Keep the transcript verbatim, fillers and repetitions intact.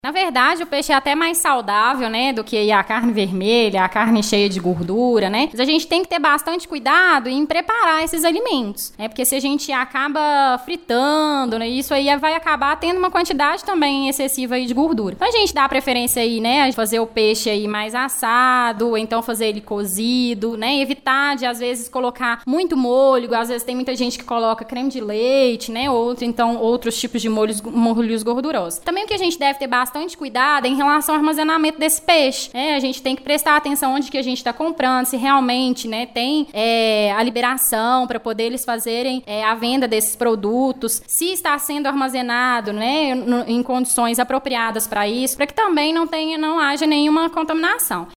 Na verdade, o peixe é até mais saudável, né, do que a carne vermelha, a carne cheia de gordura, né? Mas a gente tem que ter bastante cuidado em preparar esses alimentos, né? Porque se a gente acaba fritando, né, isso aí vai acabar tendo uma quantidade também excessiva aí de gordura. Então a gente dá preferência aí, né, a fazer o peixe aí mais assado, ou então fazer ele cozido, né? Evitar de, às vezes, colocar muito molho. Às vezes tem muita gente que coloca creme de leite, né? Ou então outros tipos de molhos, molhos gordurosos. Também o que a gente deve ter bastante bastante cuidado em relação ao armazenamento desse peixe, né? A gente tem que prestar atenção onde que a gente está comprando, se realmente, né, tem é, a liberação para poder eles fazerem é, a venda desses produtos, se está sendo armazenado, né, no, em condições apropriadas para isso, para que também não tenha, não haja nenhuma contaminação.